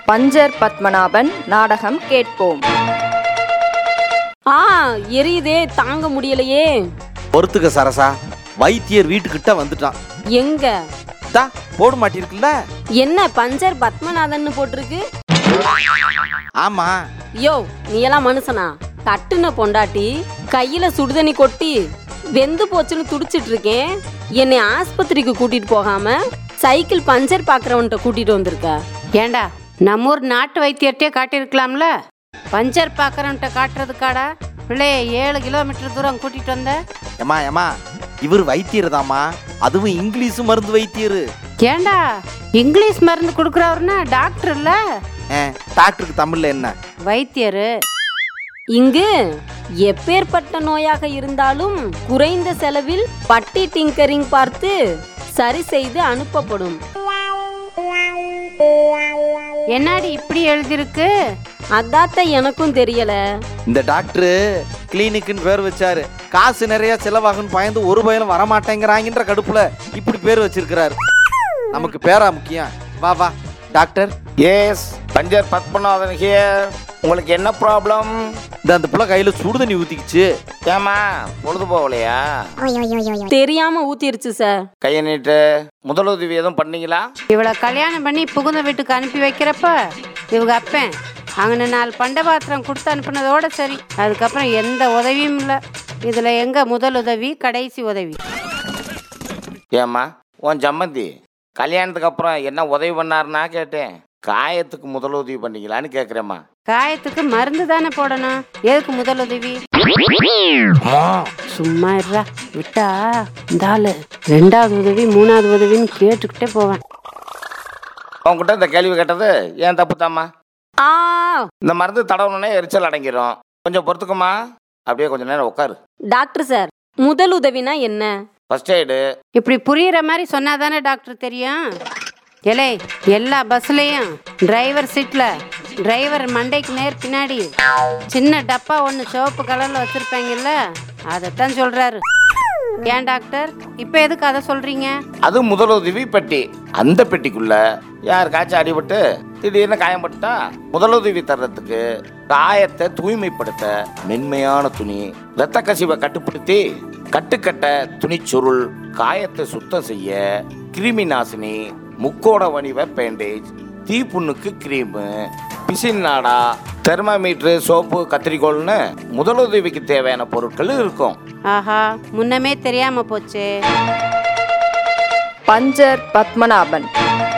Puncture Padmanabhan நாடகம் கேட்போம். எரியுதே, தாங்க முடியலையே. பொறுத்துக்க சரசா, வைத்தியர் வீட்டுக்கிட்ட வந்துட்டான். எங்க போட மாட்டிருக்குல்ல? என்ன பஞ்சர் பத்மநாதன் போட்டிருக்கு? ஆமா. யோ, நீ எல்லாம் மனுஷனா? கட்டுன பொண்டாட்டி கையில சுடுதண்ணி கொட்டி வெந்து போச்சுன்னு துடிச்சிட்டு இருக்கேன். என்னை ஆஸ்பத்திரிக்கு கூட்டிட்டு போகாம சைக்கிள் பஞ்சர் பாக்குறவன்ட்ட கூட்டிட்டு வந்திருக்க. ஏண்டா, நம்ம ஊர் நாட்டு வைத்தியர்கிட்டே காட்டியிருக்கலாம்ல. பஞ்சர் பாக்குறவன்ட்ட காட்டுறதுக்காடா பிள்ளைய 7 கிலோமீட்டர் தூரம் கூட்டிட்டு வந்த? ஏமா இவர் வைத்தியர் தாமா, அதுவும் இங்கிலீஷ் மருந்து வைத்தியர். ஏண்டா, இங்கிலீஷ் மருந்து கொடுக்குறவர்னா டாக்டர் இல்ல? டாக்டருக்கு தமிழ்ல என்ன? வைத்தியரு. இங்கு எப்பேற்பட்ட நோயாக இருந்தாலும் குறைந்த செலவில் பட்டி டிங்கரிங் பார்த்து சரி செய்து அனுப்பப்படும். என்னடி இப்படி எழுதிருக்கு? அதாத்த எனக்கும் தெரியல. இந்த டாக்டர் கிளினிக்னு பேர் வச்சாரு. காசு நிறைய செலவாகுன்னு பயந்து ஒரு பயலும் வரமாட்டேங்கிறாங்கன்ற கடுப்புல இப்படி பேர் வச்சிருக்கிறாரு. நமக்கு பேரா முக்கியம். வா வா doctor. Yes, puncture Padmanathan here. உங்களுக்கு என்ன ப்ராப்ளம்? அந்த புள்ள கையில சுடுதண்ணி ஊத்திக்கிச்சு. ஏமா, பொழுது போகலையா? தெரியாம ஊத்திருச்சு சார். கையை நீட்டு. முதலுதவி எதுவும் பண்ணீங்களா? இவளை கல்யாணம் பண்ணி புகுந்த வீட்டுக்கு அனுப்பி வைக்கிறப்ப இவங்க அப்பன் அங்கே 4 பண்ட பாத்திரம் கொடுத்து அனுப்புனதோட சரி. அதுக்கப்புறம் எந்த உதவியும் இல்லை. இதுல எங்க முதல் உதவி, கடைசி உதவி? ஏம்மா, உன் சம்மந்தி கல்யாணத்துக்கு அப்புறம் என்ன உதவி பண்ணாருன்னா கேட்டேன். காயத்துக்கு முதலுதவி பண்ணீங்களான்னு கேட்குறேம்மா. காயத்துக்கு மருந்து தானே போடணும், எதுக்கு முதல் உதவி? சும்மா இருடா, விட்டா இந்த ஆளு 2வது உதவி 3வது உதவின்னு கேட்டுக்கிட்டே போவேன். உங்ககிட்ட இந்த கேள்வி கேட்டது ஏன் தப்பு தாம்மா. இந்த மருந்து தடவுனே எரிச்சல் அடங்கிடும். கொஞ்சம் பொறுத்துக்குமா, அப்படியே கொஞ்சம் நேரம் உட்காரு. டாக்டர் சார், முதல் உதவினா என்ன? First aid. இப்படி புரியுற மாதிரி சொன்னாதானே டாக்டர் தெரியும். எலே, எல்லா பஸ்லையும் டிரைவர் சீட்ல டிரைவர் மண்டைக்கு நேர் பின்னாடி சின்ன டப்பா ஒன்று சிவப்பு கலர்ல வச்சிருப்பாங்கல்ல, அதைத்தான் சொல்றாரு. ஏன் டாக்டர் இப்ப எதுக்கு அதை சொல்றீங்க? அது முதலுதவி பெட்டி. அந்த பெட்டிக்குள்ள யாருக்காச்சும் அடிபட்டு திடீர்னு காயம்பட்டா முதலுதவி தர்றதுக்கு காயத்தை தூய்மைப்படுத்த மென்மையான துணி, இரத்த கசிவை கட்டுப்படுத்தி கட்டுக்கட்ட துணிச்சுருள், காயத்தை சுத்தம் செய்ய கிருமி நாசினி, முக்கோண வடிவ பேண்டேஜ், தீப்புண்ணுக்கு கிரீமு, பிசின் நாடா, தெர்மாமீட்டரு, சோப்பு, கத்திரிக்கோள்னு முதலுதவிக்கு தேவையான பொருட்கள் இருக்கும். ஆஹா, முன்னமே தெரியாம போச்சு. பஞ்சர் பத்மநாபன்.